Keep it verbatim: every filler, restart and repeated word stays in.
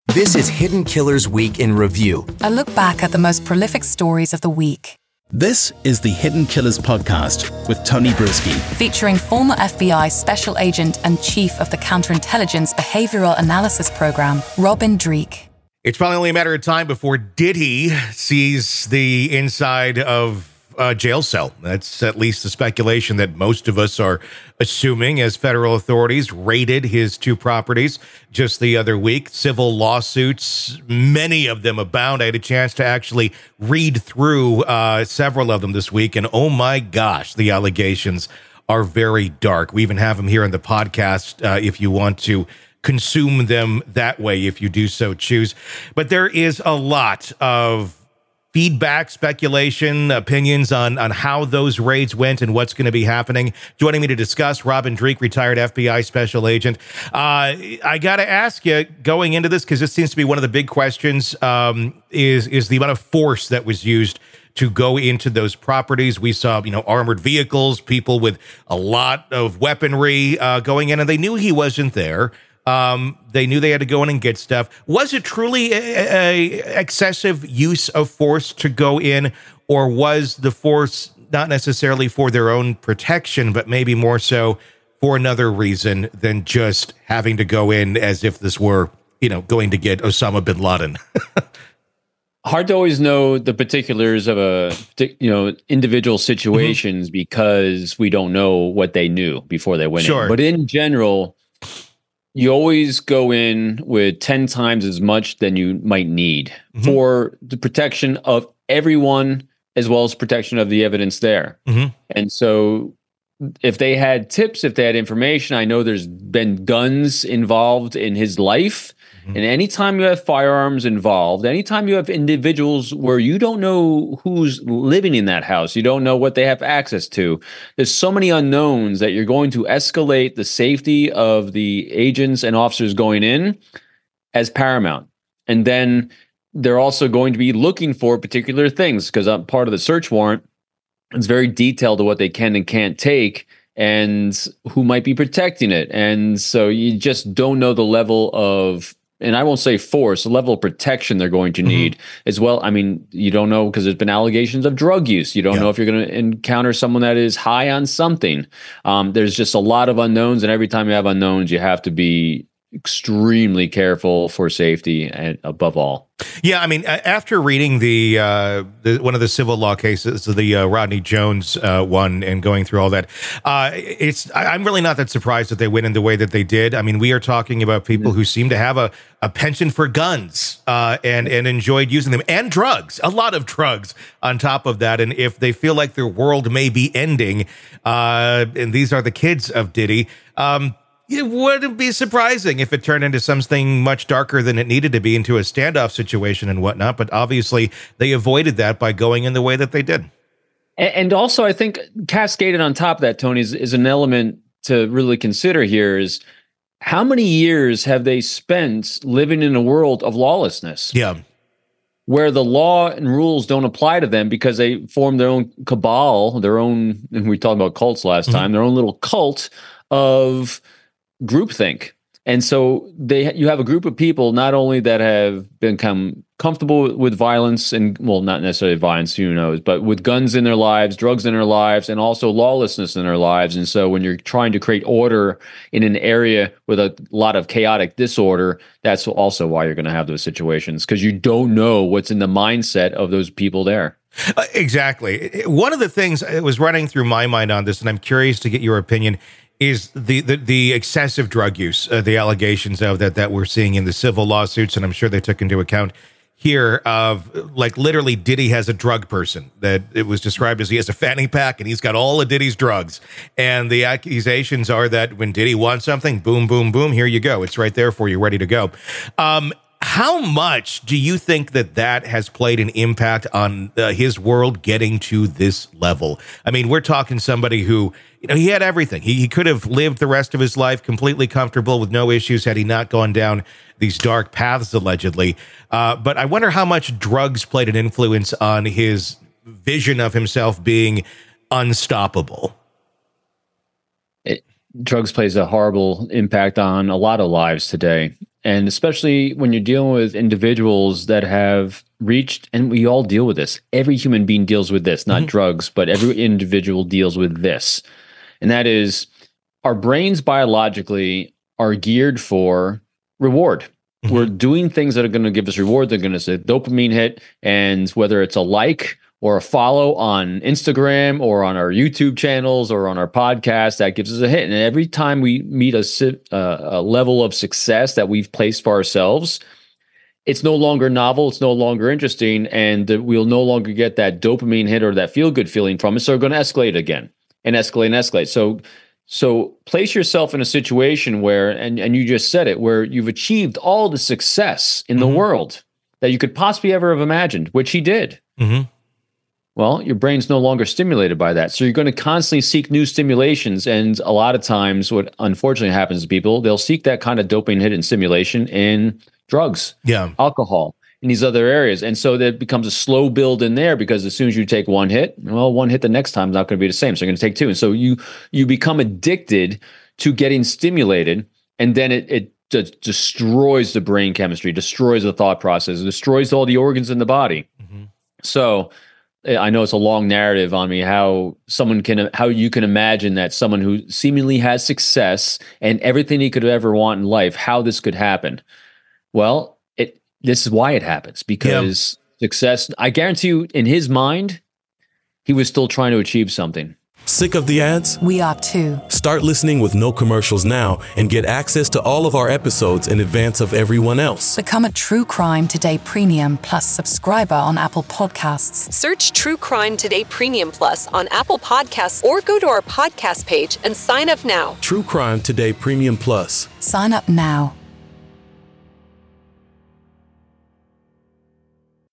This is Hidden Killers Week in Review. A look back at the most prolific stories of the week. This is the Hidden Killers podcast with Tony Brueski. Featuring former F B I Special Agent and Chief of the Counterintelligence Behavioral Analysis Program, Robin Dreeke. It's probably only a matter of time before Diddy sees the inside of a jail cell. That's at least the speculation that most of us are assuming, as federal authorities raided his two properties just the other week. Civil lawsuits, many of them abound. I had a chance to actually read through uh, several of them this week, and oh my gosh, the allegations are very dark. We even have them here on the podcast uh, if you want to consume them that way, if you do so choose. But there is a lot of feedback, speculation, opinions on, on how those raids went and what's going to be happening. Joining me to discuss, Robin Dreeke, retired F B I special agent. Uh, I got to ask you, going into this, because this seems to be one of the big questions, um, is, is the amount of force that was used to go into those properties. We saw, you know, armored vehicles, people with a lot of weaponry uh, going in, and they knew he wasn't there. Um, they knew they had to go in and get stuff. Was it truly a, a excessive use of force to go in, or was the force not necessarily for their own protection, but maybe more so for another reason than just having to go in as if this were, you know, going to get Osama bin Laden? Hard to always know the particulars of a, you know, individual situations mm-hmm. because we don't know what they knew before they went sure. in. But in general, you always go in with ten times as much than you might need mm-hmm. for the protection of everyone, as well as protection of the evidence there. Mm-hmm. And so if they had tips, if they had information, I know there's been guns involved in his life. Mm-hmm. And anytime you have firearms involved, anytime you have individuals where you don't know who's living in that house, you don't know what they have access to, there's so many unknowns that you're going to escalate the safety of the agents and officers going in as paramount. And then they're also going to be looking for particular things, because I'm part of the search warrant. It's very detailed to what they can and can't take and who might be protecting it. And so you just don't know the level of, and I won't say force, the level of protection they're going to need mm-hmm. as well. I mean, you don't know, because there's been allegations of drug use. You don't yeah. know if you're going to encounter someone that is high on something. Um, there's just a lot of unknowns, and every time you have unknowns, you have to be extremely careful for safety and above all. Yeah, I mean, after reading the, uh, the one of the civil law cases, the uh, Rodney Jones uh, one, and going through all that, uh, it's I'm really not that surprised that they went in the way that they did. I mean, we are talking about people who seem to have a, a penchant for guns uh, and and enjoyed using them, and drugs, a lot of drugs on top of that. And if they feel like their world may be ending, uh, and these are the kids of Diddy, um, it wouldn't be surprising if it turned into something much darker than it needed to be, into a standoff situation and whatnot. But obviously, they avoided that by going in the way that they did. And also, I think cascaded on top of that, Tony, is, is an element to really consider here is how many years have they spent living in a world of lawlessness? Yeah. Where the law and rules don't apply to them because they form their own cabal, their own, and we talked about cults last mm-hmm. time, their own little cult of groupthink. And so they, you have a group of people not only that have become comfortable with violence and, well, not necessarily violence, who knows, but with guns in their lives, drugs in their lives, and also lawlessness in their lives. And so when you're trying to create order in an area with a lot of chaotic disorder, that's also why you're going to have those situations, because you don't know what's in the mindset of those people there. Uh, exactly. One of the things that was running through my mind on this, and I'm curious to get your opinion, is the, the, the excessive drug use, uh, the allegations of that that we're seeing in the civil lawsuits, and I'm sure they took into account here, of like literally Diddy has a drug person that it was described as he has a fanny pack and he's got all of Diddy's drugs. And the accusations are that when Diddy wants something, boom, boom, boom, here you go. It's right there for you, ready to go. Um, How much do you think that that has played an impact on uh, his world getting to this level? I mean, we're talking somebody who, you know, he had everything. He, he could have lived the rest of his life completely comfortable with no issues had he not gone down these dark paths, allegedly. Uh, but I wonder how much drugs played an influence on his vision of himself being unstoppable. It, drugs plays a horrible impact on a lot of lives today. And especially when you're dealing with individuals that have reached, and we all deal with this. Every human being deals with this, not mm-hmm. drugs, but every individual deals with this. And that is, our brains biologically are geared for reward. Mm-hmm. We're doing things that are going to give us reward. They're going to say dopamine hit. And whether it's a like or a follow on Instagram or on our YouTube channels or on our podcast, that gives us a hit. And every time we meet a, uh, a level of success that we've placed for ourselves, it's no longer novel, it's no longer interesting, and we'll no longer get that dopamine hit or that feel-good feeling from it. So we're going to escalate again and escalate and escalate. So so place yourself in a situation where, and, and you just said it, where you've achieved all the success in mm-hmm. the world that you could possibly ever have imagined, which he did. Mm-hmm. Well, your brain's no longer stimulated by that. So you're going to constantly seek new stimulations. And a lot of times what unfortunately happens to people, they'll seek that kind of dopamine hit and stimulation in drugs, yeah, alcohol, in these other areas. And so that becomes a slow build in there, because as soon as you take one hit, well, one hit the next time is not going to be the same. So you're going to take two. And so you you become addicted to getting stimulated, and then it it d- destroys the brain chemistry, destroys the thought process, destroys all the organs in the body. Mm-hmm. So I know it's a long narrative on me how someone can, how you can imagine that someone who seemingly has success and everything he could ever want in life, how this could happen. Well, it this is why it happens, because yeah. success, I guarantee you, in his mind, he was still trying to achieve something. Sick of the ads? We are too. Start listening with no commercials now and get access to all of our episodes in advance of everyone else. Become a True Crime Today Premium Plus subscriber on Apple Podcasts. Search True Crime Today Premium Plus on Apple Podcasts or go to our podcast page and sign up now. True Crime Today Premium Plus. Sign up now.